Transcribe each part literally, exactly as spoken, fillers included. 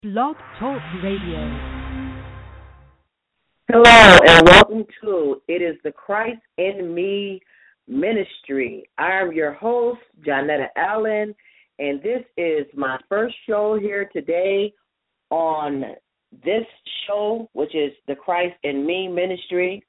Blog Talk Radio. Hello and welcome to It is the Christ in Me Ministry. I am your host, Jonetta Allen, and this is my first show here today on this show, which is the Christ in Me Ministry.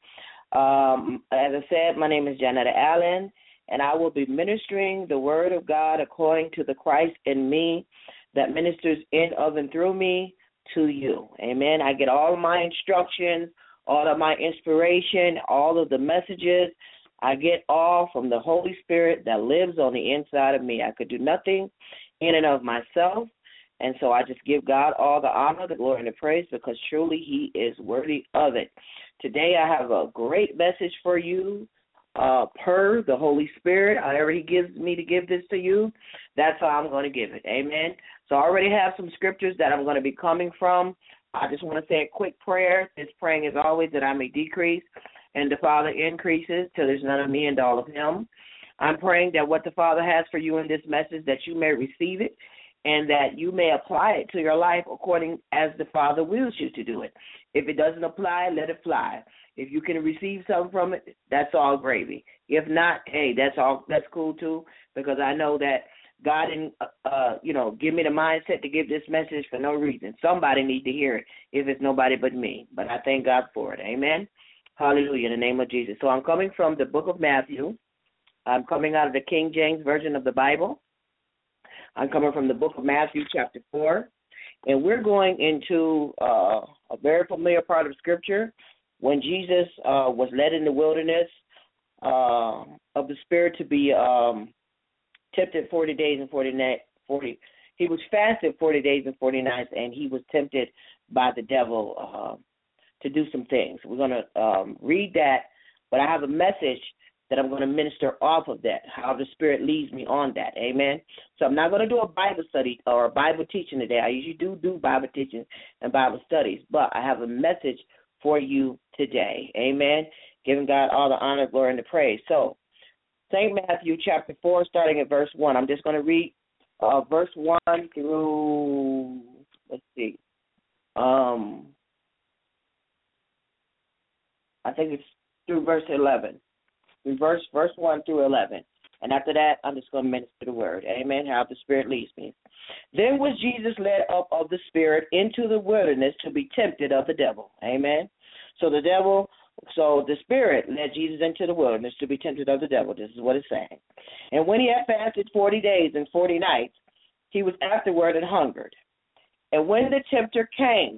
Um, as I said, my name is Jonetta Allen, and I will be ministering the Word of God according to the Christ in Me that ministers in, of, and through me to you. Amen. I get all of my instructions, all of my inspiration, all of the messages. I get all from the Holy Spirit that lives on the inside of me. I could do nothing in and of myself, and so I just give God all the honor, the glory, and the praise because truly He is worthy of it. Today I have a great message for you. Uh, per the Holy Spirit, however He gives me to give this to you, that's how I'm going to give it. Amen. So I already have some scriptures that I'm going to be coming from. I just want to say a quick prayer. This praying is always that I may decrease and the Father increases till there's none of me and all of Him. I'm praying that what the Father has for you in this message, that you may receive it and that you may apply it to your life according as the Father wills you to do it. If it doesn't apply, let it fly. If you can receive something from it, that's all gravy. If not, hey, that's all. That's cool too, because I know that God didn't, uh, you know, give me the mindset to give this message for no reason. Somebody needs to hear it. If it's nobody but me, but I thank God for it. Amen. Hallelujah. In the name of Jesus. So I'm coming from the book of Matthew. I'm coming out of the King James version of the Bible. I'm coming from the book of Matthew, chapter four, and we're going into uh, a very familiar part of Scripture. When Jesus uh, was led in the wilderness uh, of the Spirit to be um, tempted forty days and forty nights, forty, he was fasted forty days and forty nights, and he was tempted by the devil uh, to do some things. We're going to um, read that, but I have a message that I'm going to minister off of that, how the Spirit leads me on that. Amen. So I'm not going to do a Bible study or a Bible teaching today. I usually do do Bible teaching and Bible studies, but I have a message for you today. Amen. Giving God all the honor, glory, and the praise. So, Saint Matthew chapter four, starting at verse one. I'm just going to read uh, verse one through, let's see, um, I think it's through verse eleven. Through verse, verse one through eleven. And after that, I'm just going to minister the word. Amen. How the Spirit leads me. Then was Jesus led up of the Spirit into the wilderness to be tempted of the devil. Amen. So the devil, so the Spirit led Jesus into the wilderness to be tempted of the devil. This is what it's saying. And when he had fasted forty days and forty nights, he was afterward and hungered. And when the tempter came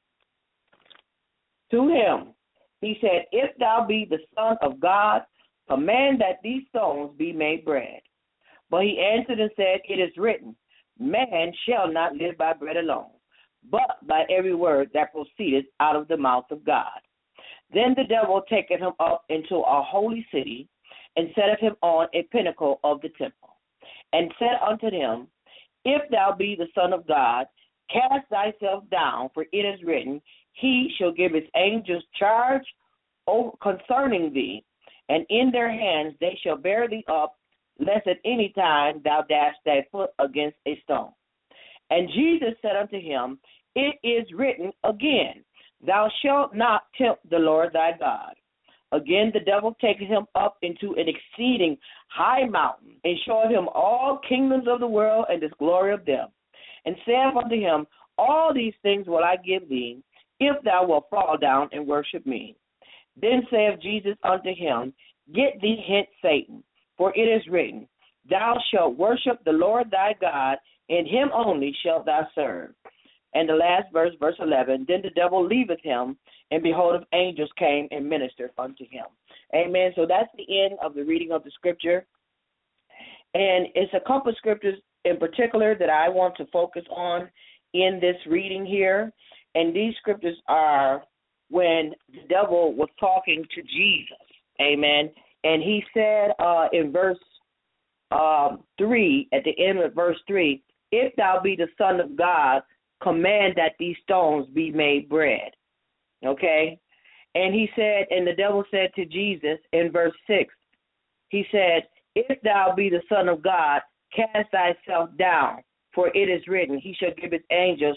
to him, he said, If thou be the Son of God, command that these stones be made bread. But he answered and said, It is written, Man shall not live by bread alone, but by every word that proceedeth out of the mouth of God. Then the devil taketh him up into a holy city, and setteth him on a pinnacle of the temple, and said unto him, If thou be the Son of God, cast thyself down, for it is written, He shall give his angels charge over concerning thee, and in their hands they shall bear thee up, lest at any time thou dash thy foot against a stone. And Jesus said unto him, It is written again, Thou shalt not tempt the Lord thy God. Again the devil taketh him up into an exceeding high mountain, and showeth him all kingdoms of the world and the glory of them, and saith unto him, All these things will I give thee, if thou wilt fall down and worship me. Then saith Jesus unto him, Get thee hence, Satan, for it is written, Thou shalt worship the Lord thy God, and him only shalt thou serve. And the last verse, verse eleven, Then the devil leaveth him, and behold, angels came and ministered unto him. Amen. So that's the end of the reading of the scripture. And it's a couple of scriptures in particular that I want to focus on in this reading here. And these scriptures are when the devil was talking to Jesus. Amen. And he said uh, in verse um, three, at the end of verse three, If thou be the Son of God, command that these stones be made bread. Okay? And he said, and the devil said to Jesus in verse six, he said, If thou be the Son of God, cast thyself down, for it is written, He shall give his angels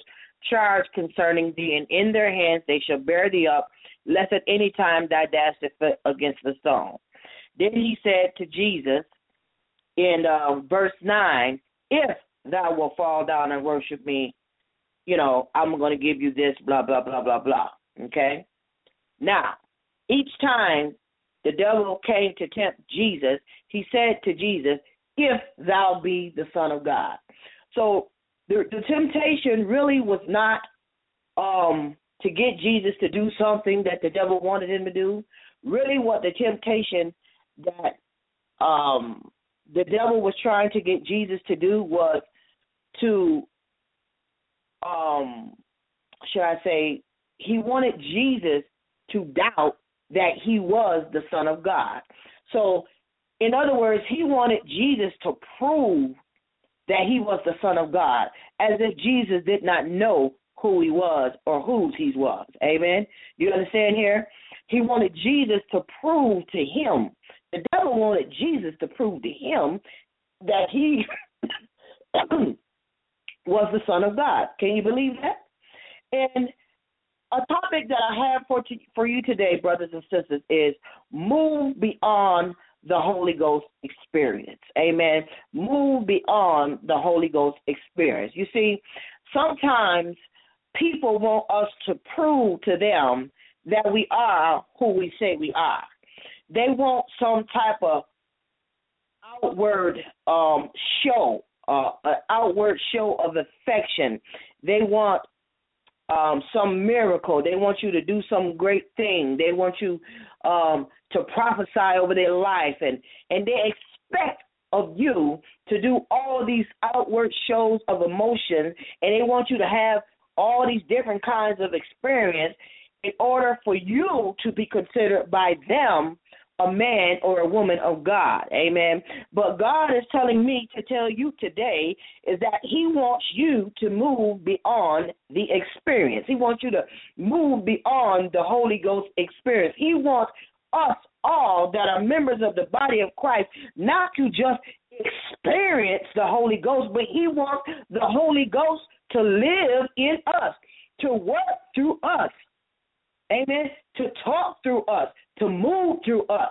charge concerning thee, and in their hands they shall bear thee up, lest at any time thou dash thy foot against the stone. Then he said to Jesus in uh, verse nine, if thou wilt fall down and worship me, you know, I'm going to give you this, blah, blah, blah, blah, blah. Okay? Now, each time the devil came to tempt Jesus, he said to Jesus, if thou be the Son of God. So the, the temptation really was not um, to get Jesus to do something that the devil wanted him to do. Really what the temptation that um, the devil was trying to get Jesus to do was to, um, should I say, he wanted Jesus to doubt that he was the Son of God. So, in other words, he wanted Jesus to prove that he was the Son of God, as if Jesus did not know who he was or whose he was. Amen? You understand here? He wanted Jesus to prove to him. The devil wanted Jesus to prove to him that he was the Son of God. Can you believe that? And a topic that I have for to, for you today, brothers and sisters, is move beyond the Holy Ghost experience. Amen. Move beyond the Holy Ghost experience. You see, sometimes people want us to prove to them that we are who we say we are. They want some type of outward um, show, uh, an outward show of affection. They want Um, some miracle. They want you to do some great thing. They want you um, to prophesy over their life, and, and they expect of you to do all these outward shows of emotion, and they want you to have all these different kinds of experience in order for you to be considered by them a man or a woman of God. Amen. But God is telling me to tell you today is that he wants you to move beyond the experience. He wants you to move beyond the Holy Ghost experience. He wants us all that are members of the body of Christ not to just experience the Holy Ghost, but he wants the Holy Ghost to live in us, to work through us. Amen. To talk through us, to move through us.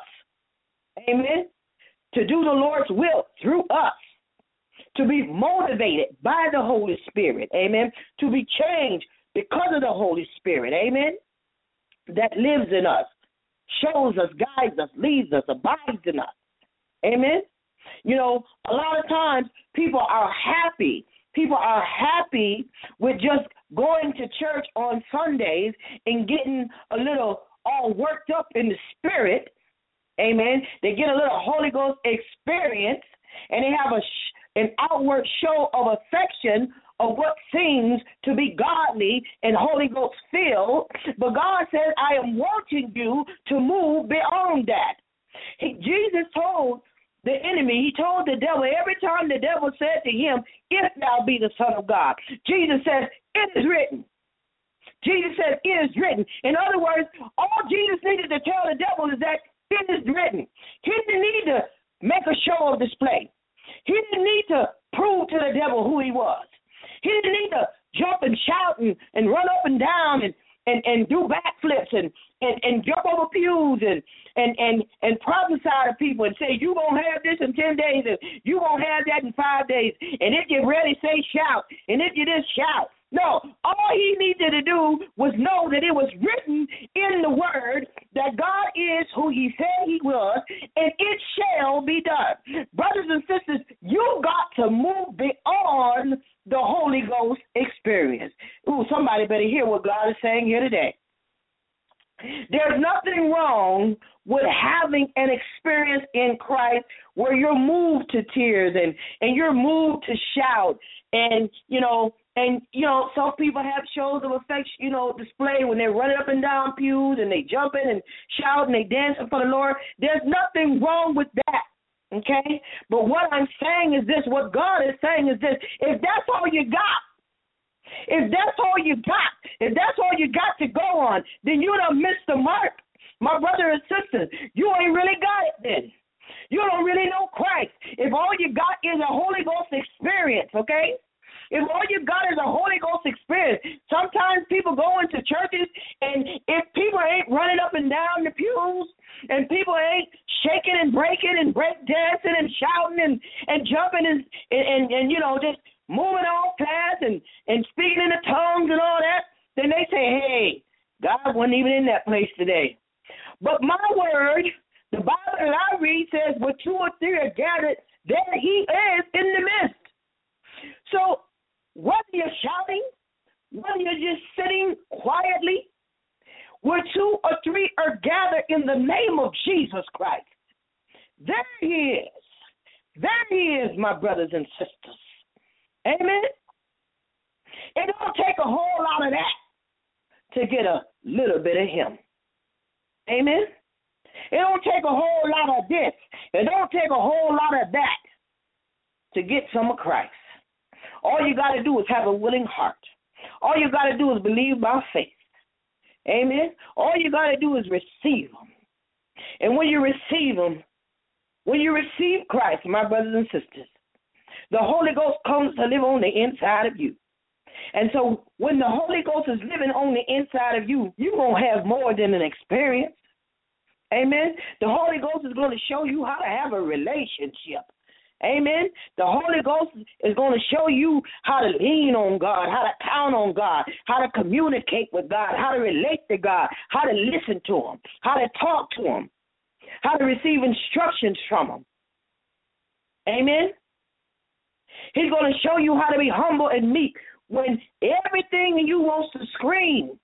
Amen. To do the Lord's will through us. To be motivated by the Holy Spirit. Amen. To be changed because of the Holy Spirit. Amen. That lives in us, shows us, guides us, leads us, abides in us. Amen. You know, a lot of times people are happy. People are happy with just going to church on Sundays and getting a little all worked up in the spirit. Amen. They get a little Holy Ghost experience, and they have a sh- an outward show of affection of what seems to be godly and Holy Ghost filled. But God says, I am wanting you to move beyond that. He, Jesus told the enemy, he told the devil, every time the devil said to him, if thou be the Son of God, Jesus says, it is written. Jesus says, it is written. In other words, all Jesus needed to tell the devil is that it is written. He didn't need to make a show of display. He didn't need to prove to the devil who he was. He didn't need to jump and shout and, and run up and down and, and, and do backflips and, and, and jump over pews and and and and prophesy to people and say, you going to have this in ten days and you going to have that in five days. And if you're ready, say shout. And if you just shout. No, all he needed to do was know that it was written in the word that God is who he said he was, and it shall be done. Brothers and sisters, you got to move beyond the Holy Ghost experience. Ooh, somebody better hear what God is saying here today. There's nothing wrong with having an experience in Christ where you're moved to tears and, and you're moved to shout and, you know, and, you know, some people have shows of affection, you know, display when they're running up and down pews and they jumping and shouting, they dancing for the Lord. There's nothing wrong with that, okay? But what I'm saying is this, what God is saying is this, if that's all you got, if that's all you got, if that's all you got to go on, then you done missed the mark. My brother and sister, you ain't really got it then. You don't really know Christ. If all you got is a Holy Ghost experience, okay? If all you got is a Holy Ghost experience, sometimes people go into churches, and if people ain't running up and down the pews, and people ain't shaking and breaking and break dancing and shouting and, and jumping and, and, and, and, you know, just moving all fast and, and speaking in the tongues and all that, then they say, hey, God wasn't even in that place today. But my word, the Bible that I read says, where two or three are gathered, there he is in the midst. So whether you're shouting, whether you're just sitting quietly, where two or three are gathered in the name of Jesus Christ, there he is. There he is, my brothers and sisters. Amen? It don't take a whole lot of that to get a little bit of him. Amen? It don't take a whole lot of this. It don't take a whole lot of that to get some of Christ. All you got to do is have a willing heart. All you got to do is believe by faith. Amen? All you got to do is receive him. And when you receive him, when you receive Christ, my brothers and sisters, the Holy Ghost comes to live on the inside of you. And so when the Holy Ghost is living on the inside of you, you're going to have more than an experience. Amen? The Holy Ghost is going to show you how to have a relationship. Amen? The Holy Ghost is going to show you how to lean on God, how to count on God, how to communicate with God, how to relate to God, how to listen to him, how to talk to him, how to receive instructions from him. Amen? He's going to show you how to be humble and meek when everything in you wants to scream.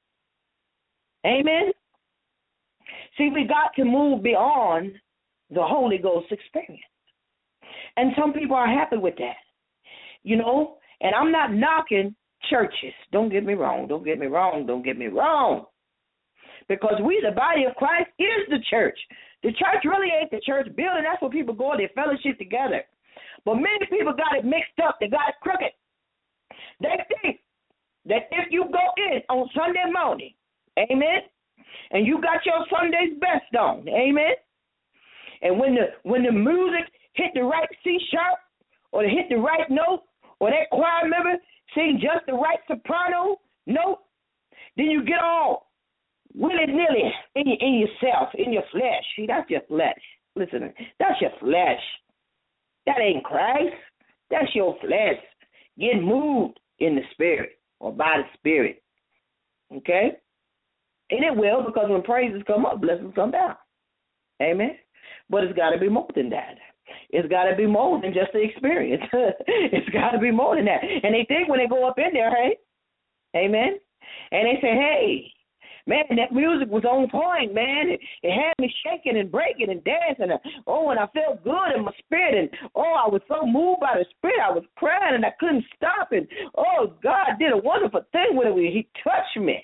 Amen? See, we got to move beyond the Holy Ghost experience. And some people are happy with that, you know. And I'm not knocking churches. Don't get me wrong. Don't get me wrong. Don't get me wrong. Because we, the body of Christ, is the church. The church really ain't the church building. That's where people go, they fellowship together. But many people got it mixed up. They got it crooked. They think that if you go in on Sunday morning, amen, and you got your Sunday's best on, amen, and when the when the music hit the right C sharp, or to hit the right note, or that choir member sing just the right soprano note, then you get all willy-nilly in, your, in yourself, in your flesh. See, that's your flesh. Listen, that's your flesh. That ain't Christ. That's your flesh getting moved in the spirit or by the spirit. Okay? And it will, because when praises come up, blessings come down. Amen? But it's got to be more than that. It's got to be more than just the experience. It's got to be more than that. And they think when they go up in there, hey, amen, and they say, hey, man, that music was on point, man. It, it had me shaking and breaking and dancing. And, oh, and I felt good in my spirit. And, oh, I was so moved by the spirit. I was crying and I couldn't stop. And, oh, God did a wonderful thing with it. He touched me.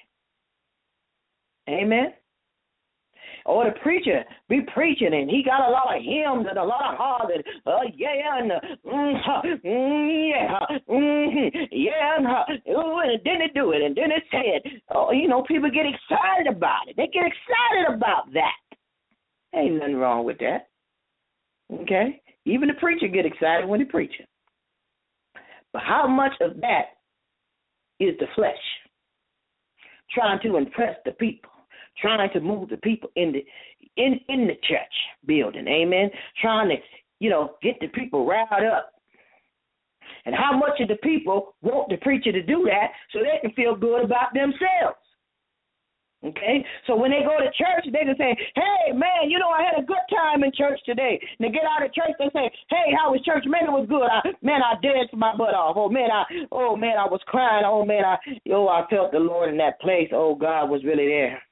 Amen. Or the preacher be preaching, and he got a lot of hymns and a lot of hollers, and uh, yeah, and uh, mm, huh, mm, yeah, mm, yeah, and, uh, ooh, and then it do it, and then it said, oh, you know, people get excited about it. They get excited about that. Ain't nothing wrong with that. Okay? Even the preacher get excited when he preaching. But how much of that is the flesh? Trying to impress the people. Trying to move the people in the in, in the church building, amen. Trying to, you know, get the people riled up. And how much of the people want the preacher to do that so they can feel good about themselves? Okay? So when they go to church, they can say, hey, man, you know, I had a good time in church today. And they get out of church, they say, hey, how was church? Man, it was good. I, man, I danced my butt off. Oh, man, I oh man, I was crying. Oh, man, I, oh, I felt the Lord in that place. Oh, God was really there.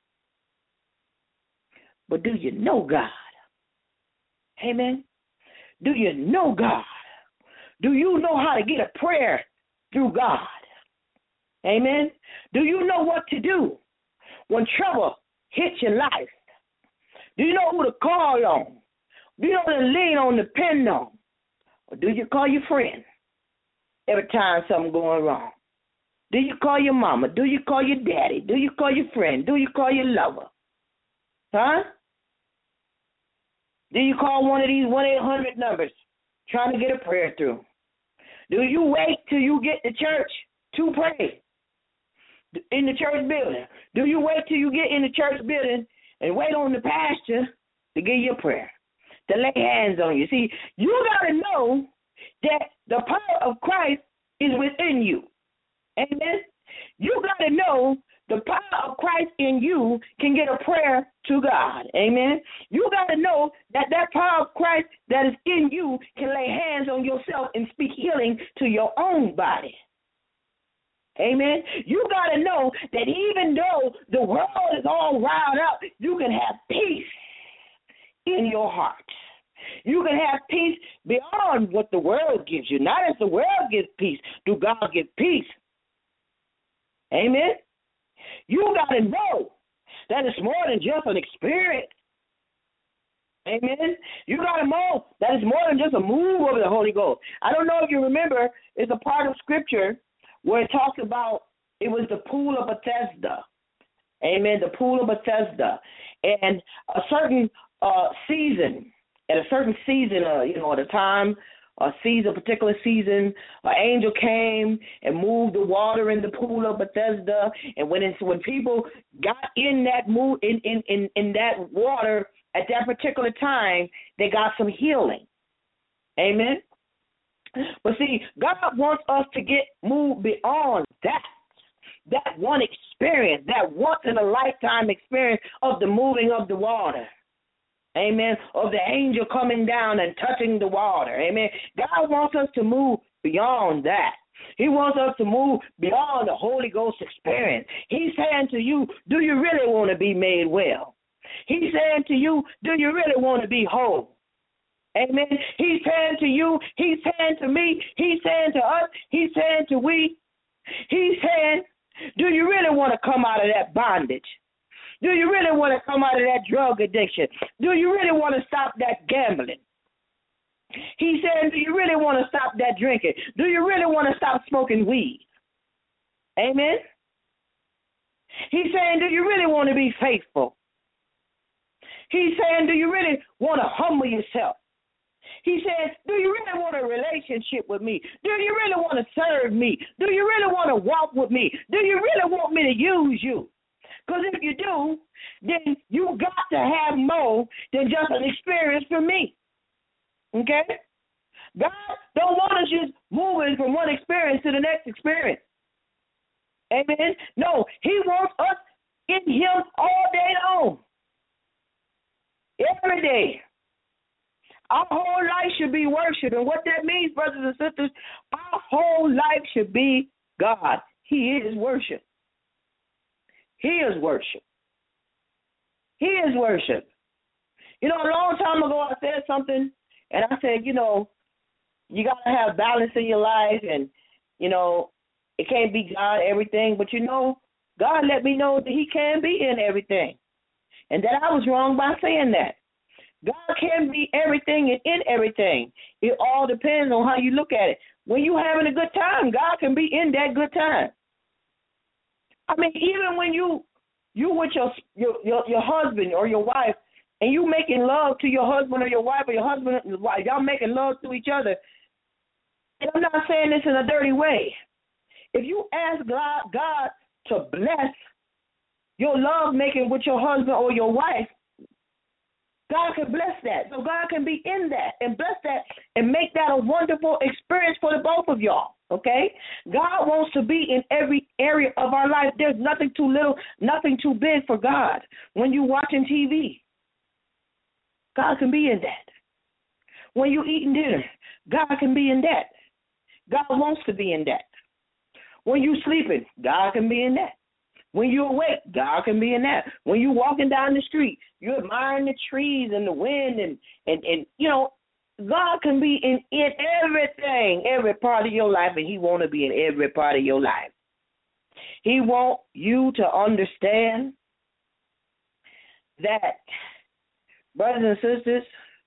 But do you know God? Amen. Do you know God? Do you know how to get a prayer through God? Amen. Do you know what to do when trouble hits your life? Do you know who to call on? Do you know who to lean on, depend on? Or do you call your friend every time something's going wrong? Do you call your mama? Do you call your daddy? Do you call your friend? Do you call your lover? Huh? Do you call one of these one eight hundred numbers trying to get a prayer through? Do you wait till you get to church to pray? in the church building? Do you wait till you get in the church building and wait on the pastor to give you a prayer, to lay hands on you? See, you got to know that the power of Christ is within you. Amen? You got to know the power of Christ in you can get a prayer to God. Amen? You got to know that that power of Christ that is in you can lay hands on yourself and speak healing to your own body. Amen? You got to know that even though the world is all riled up, you can have peace in your heart. You can have peace beyond what the world gives you. Not as the world gives peace, do God give peace. Amen? You got to know that it's more than just an experience. Amen? You got to know that it's more than just a move of the Holy Ghost. I don't know if you remember, it's a part of Scripture where it talks about, it was the pool of Bethesda. Amen, the pool of Bethesda. And a certain uh, season, at a certain season, uh, you know, at a time, a season, a particular season, an angel came and moved the water in the pool of Bethesda. And when it's, when people got in that move, in, in, in, in that water at that particular time, they got some healing. Amen. But see, God wants us to get moved beyond that, that one experience, that once in a lifetime experience of the moving of the water. Amen. Of the angel coming down and touching the water. Amen. God wants us to move beyond that. He wants us to move beyond the Holy Ghost experience. He's saying to you, do you really want to be made well? He's saying to you, do you really want to be whole? Amen. He's saying to you, he's saying to me, he's saying to us, he's saying to we, he's saying, do you really want to come out of that bondage? Do you really want to come out of that drug addiction? Do you really want to stop that gambling? He said, do you really want to stop that drinking? Do you really want to stop smoking weed? Amen? He's saying, do you really want to be faithful? He's saying, do you really want to humble yourself? He says, do you really want a relationship with me? Do you really want to serve me? Do you really want to walk with me? Do you really want me to use you? Because if you do, then you got to have more than just an experience for me. Okay? God don't want us just moving from one experience to the next experience. Amen? No, he wants us in him all day long. Every day. Our whole life should be worship. And what that means, brothers and sisters, our whole life should be God. He is worship. He is worship. He is worship. You know, a long time ago I said something, and I said, you know, you got to have balance in your life, and, you know, it can't be God everything. But, you know, God let me know that he can be in everything, and that I was wrong by saying that. God can be everything and in everything. It all depends on how you look at it. When you're having a good time, God can be in that good time. I mean, even when you you with your your your, your husband or your wife, and you making love to your husband or your wife or your husband and your wife, y'all making love to each other. And I'm not saying this in a dirty way. If you ask God, God to bless your love making with your husband or your wife, God can bless that. So God can be in that and bless that and make that a wonderful experience for the both of y'all, okay? God wants to be in every area of our life. There's nothing too little, nothing too big for God. When you're watching T V, God can be in that. When you're eating dinner, God can be in that. God wants to be in that. When you're sleeping, God can be in that. When you're awake, God can be in that. When you're walking down the street, you're admiring the trees and the wind, and, and, and you know, God can be in, in everything, every part of your life, and he want to be in every part of your life. He want you to understand that, brothers and sisters,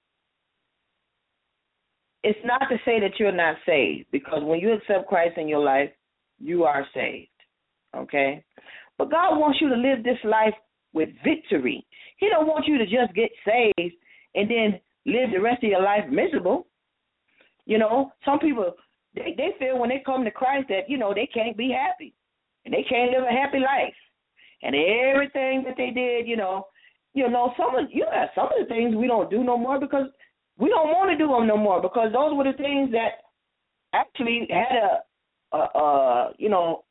it's not to say that you're not saved, because when you accept Christ in your life, you are saved, okay? But God wants you to live this life with victory. He don't want you to just get saved and then live the rest of your life miserable. You know, some people, they, they feel when they come to Christ that, you know, they can't be happy. and they can't live a happy life. And everything that they did, you know, you know, some of you know, some of the things we don't do no more because we don't want to do them no more because those were the things that actually had a, a, a you know,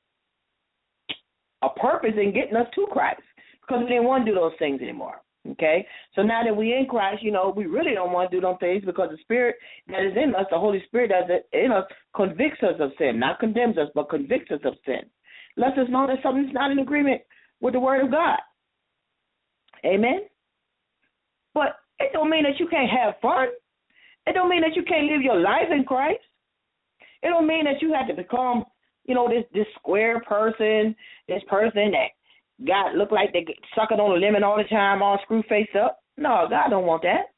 a purpose in getting us to Christ because we didn't want to do those things anymore. Okay, so now that we're in Christ, you know, we really don't want to do those things because the Spirit that is in us, the Holy Spirit that is in us, convicts us of sin, not condemns us, but convicts us of sin. Lets us know that something's not in agreement with the Word of God. Amen? But it don't mean that you can't have fun. It don't mean that you can't live your life in Christ. It don't mean that you have to become, you know, this, this square person, this person that God look like they sucking on a lemon all the time, all screw face up. No, God don't want that.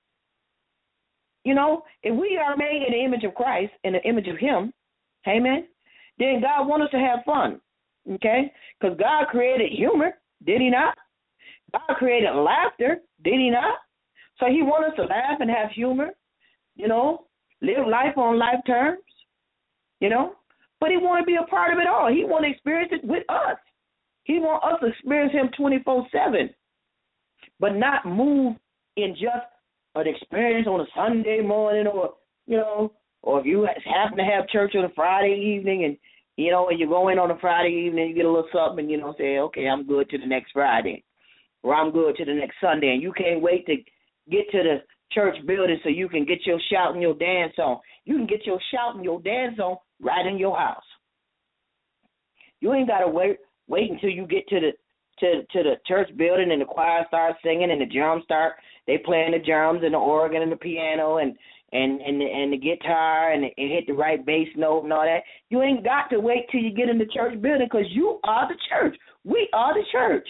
You know, if we are made in the image of Christ, in the image of Him, amen, then God wants us to have fun, okay? Because God created humor, did He not? God created laughter, did He not? So He wants us to laugh and have humor, you know, live life on life terms, you know. But He wants to be a part of it all. He wants to experience it with us. He wants us to experience Him twenty-four seven, but not move in just an experience on a Sunday morning or, you know, or if you happen to have church on a Friday evening and, you know, and you go in on a Friday evening, you get a little something and, you know, say, okay, I'm good to the next Friday or I'm good to the next Sunday. And you can't wait to get to the church building so you can get your shout and your dance on. You can get your shout and your dance on right in your house. You ain't got to wait. Wait until you get to the to to the church building and the choir starts singing and the drums start. They playing the drums and the organ and the piano and and and the, and the guitar and, and hit the right bass note and all that. You ain't got to wait till you get in the church building because you are the church. We are the church.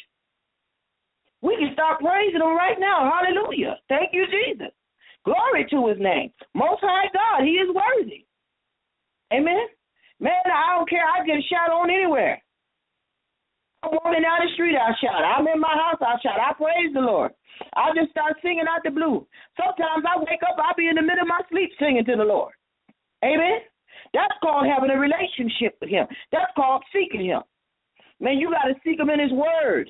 We can start praising Him right now. Hallelujah. Thank you, Jesus. Glory to His name. Most High God, He is worthy. Amen. Man, I don't care. I get a shout on anywhere. I'm walking down the street, I shout. I'm in my house, I shout. I praise the Lord. I just start singing out the blue. Sometimes I wake up, I'll be in the middle of my sleep singing to the Lord. Amen? That's called having a relationship with Him. That's called seeking Him. Man, you got to seek Him in His Word.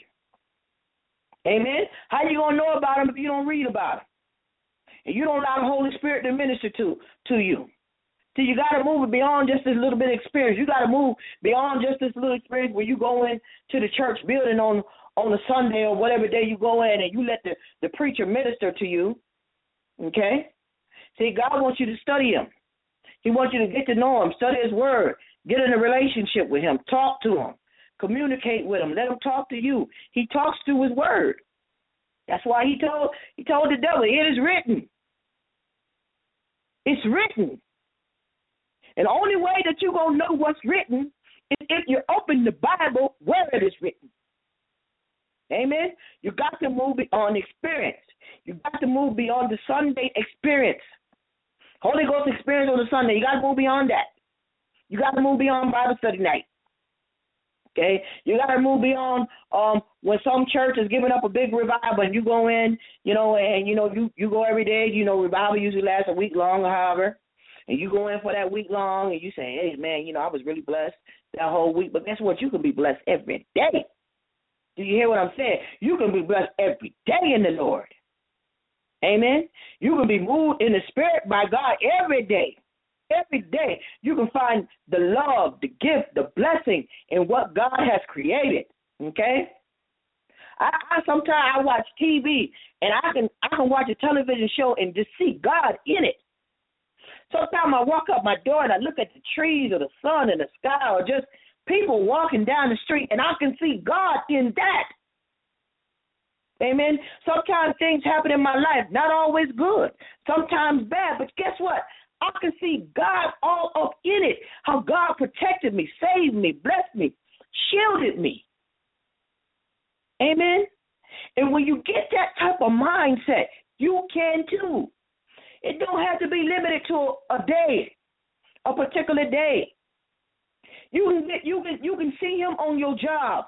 Amen? How you going to know about Him if you don't read about Him? And you don't allow the Holy Spirit to minister to, to you. So you got to move beyond just this little bit of experience. You got to move beyond just this little experience where you go in to the church building on, on a Sunday or whatever day you go in and you let the, the preacher minister to you, okay? See, God wants you to study Him. He wants you to get to know Him, study His Word, get in a relationship with Him, talk to Him, communicate with Him, let Him talk to you. He talks through His Word. That's why He told, he told the devil, it is written. It's written. And the only way that you're going to know what's written is if you open the Bible where it is written. Amen? You got to move beyond experience. You got to move beyond the Sunday experience. Holy Ghost experience on the Sunday. You got to move beyond that. You got to move beyond Bible study night. Okay? You got to move beyond um, when some church is giving up a big revival and you go in, you know, and, you know, you, you go every day. You know, revival usually lasts a week long or however. And you go in for that week long and you say, hey, man, you know, I was really blessed that whole week. But guess what? You can be blessed every day. Do you hear what I'm saying? You can be blessed every day in the Lord. Amen? You can be moved in the Spirit by God every day. Every day you can find the love, the gift, the blessing in what God has created. Okay? I, I sometimes I watch T V and I can I can watch a television show and just see God in it. Sometimes I walk up my door and I look at the trees or the sun and the sky or just people walking down the street and I can see God in that. Amen. Sometimes things happen in my life, not always good, sometimes bad, but guess what? I can see God all up in it, how God protected me, saved me, blessed me, shielded me. Amen. And when you get that type of mindset, you can too. It don't have to be limited to a day, a particular day. You can get, you can you can see Him on your job.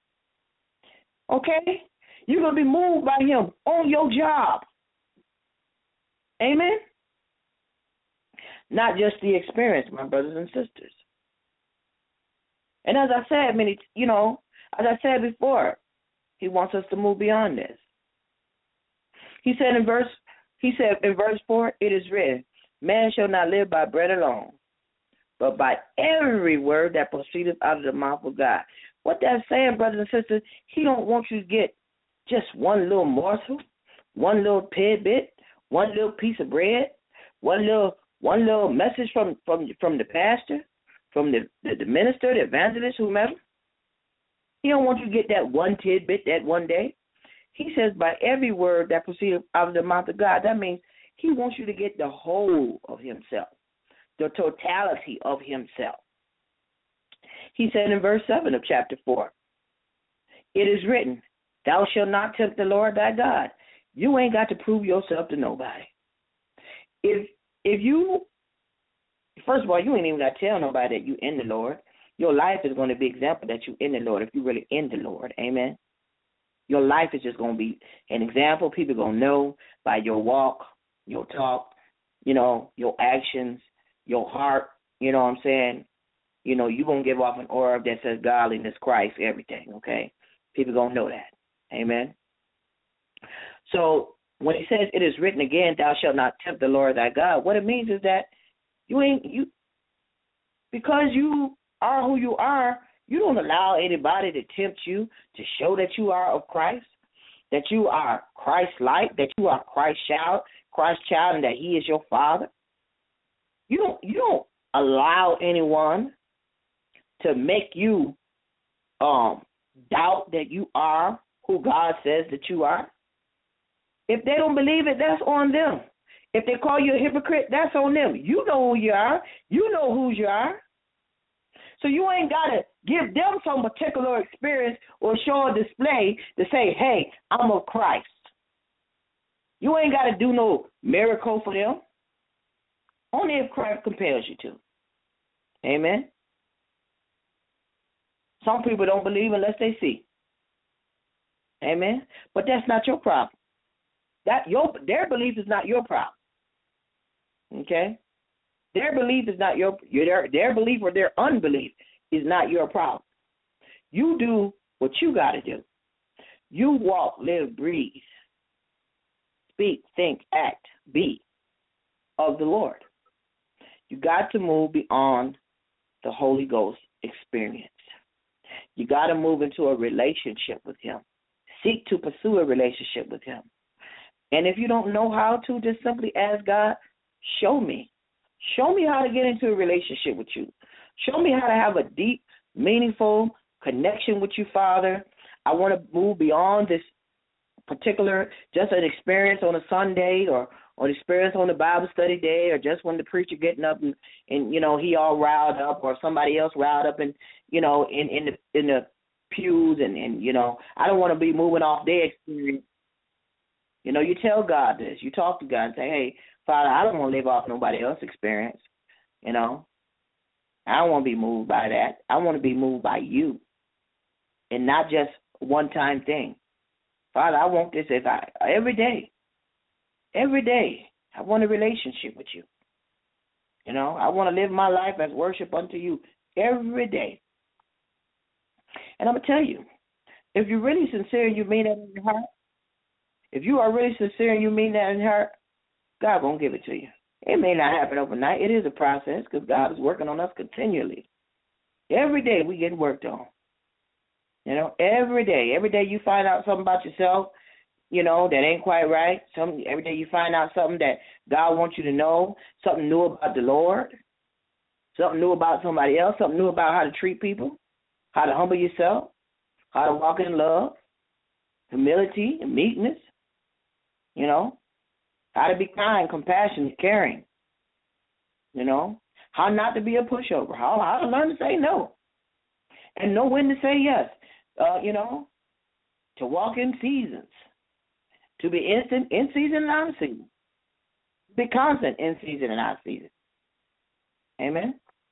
Okay? You're gonna be moved by Him on your job. Amen? Not just the experience, my brothers and sisters. And as I said, many, you know, as I said before, he wants us to move beyond this. He said in verse, he said in verse four, it is written, man shall not live by bread alone, but by every word that proceedeth out of the mouth of God. What that's saying, brothers and sisters, he don't want you to get just one little morsel, one little tidbit, one little piece of bread, one little one little message from, from, from the pastor, from the, the, the minister, the evangelist, whomever. He don't want you to get that one tidbit that one day. He says by every word that proceeds out of the mouth of God. That means he wants you to get the whole of himself, the totality of himself. He said in verse seven of chapter four, it is written, thou shalt not tempt the Lord thy God. You ain't got to prove yourself to nobody. If if you, first of all, you ain't even got to tell nobody that you in the Lord. Your life is going to be an example that you in the Lord if you really in the Lord. Amen. Your life is just going to be an example. People are going to know by your walk, your talk, you know, your actions, your heart. You know what I'm saying? You know, you're going to give off an aura that says godliness, Christ, everything, okay? People are going to know that. Amen. So when he says it is written again, thou shalt not tempt the Lord thy God, what it means is that you ain't, you, because you are who you are, you don't allow anybody to tempt you to show that you are of Christ, that you are Christ-like, that you are Christ child, Christ child, and that he is your father. You don't, you don't allow anyone to make you um, doubt that you are who God says that you are. If they don't believe it, that's on them. If they call you a hypocrite, that's on them. You know who you are. You know who you are. So you ain't got to give them some particular experience or show a display to say, hey, I'm of Christ. You ain't got to do no miracle for them. Only if Christ compels you to. Amen. Some people don't believe unless they see. Amen. But that's not your problem. That your their belief is not your problem. Okay? Their belief is not your their their belief or their unbelief is not your problem. You do what you got to do. You walk, live, breathe, speak, think, act, be of the Lord. You got to move beyond the Holy Ghost experience. You got to move into a relationship with him. Seek to pursue a relationship with him. And if you don't know how to, just simply ask God, show me. Show me how to get into a relationship with you. Show me how to have a deep, meaningful connection with you, Father. I want to move beyond this particular, just an experience on a Sunday or, or an experience on the Bible study day or just when the preacher getting up and, and you know, he all riled up or somebody else riled up and, you know, in, in the in the pews and, and, you know, I don't want to be moving off their experience. You know, you tell God this. You talk to God and say, hey, Father, I don't want to live off nobody else's experience. You know, I don't want to be moved by that. I want to be moved by you and not just one-time thing. Father, I want this as I, every day. Every day, I want a relationship with you. You know, I want to live my life as worship unto you every day. And I'm going to tell you, if you're really sincere and you mean that in your heart, if you are really sincere and you mean that in your heart, God won't give it to you. It may not happen overnight. It is a process because God is working on us continually. Every day we get worked on. You know, every day. Every day you find out something about yourself, you know, that ain't quite right. Some Every day you find out something that God wants you to know, something new about the Lord, something new about somebody else, something new about how to treat people, how to humble yourself, how to walk in love, humility and meekness, you know, how to be kind, compassionate, caring, you know, how not to be a pushover, how, how to learn to say no and know when to say yes, uh, you know, to walk in seasons, to be instant in season and out of season, be constant in season and out of season. Amen.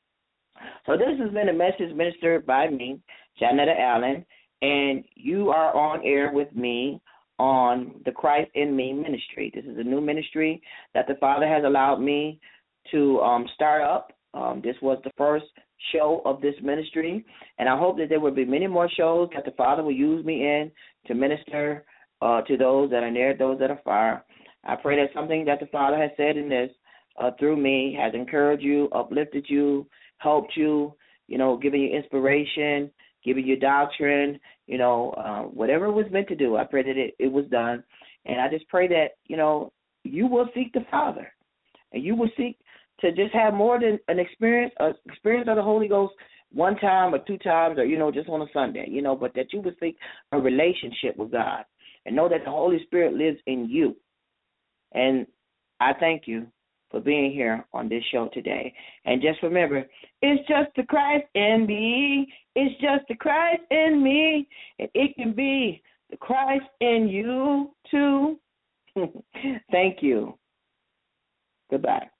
So this has been a message ministered by me, Janetta Allen, and you are on air with me on the Christ in Me ministry. This is a new ministry that the Father has allowed me to um, start up. Um, this was the first show of this ministry, and I hope that there will be many more shows that the Father will use me in to minister uh, to those that are near, those that are far. I pray that something that the Father has said in this uh, through me has encouraged you, uplifted you, helped you, you know, giving you inspiration, giving you doctrine, you know, uh, whatever it was meant to do. I pray that it, it was done. And I just pray that, you know, you will seek the Father, and you will seek to just have more than an experience, an experience of the Holy Ghost one time or two times, or, you know, just on a Sunday, you know, but that you would seek a relationship with God and know that the Holy Spirit lives in you. And I thank you for being here on this show today. And just remember, it's just the Christ in me. It's just the Christ in me. And it can be the Christ in you, too. Thank you. Goodbye.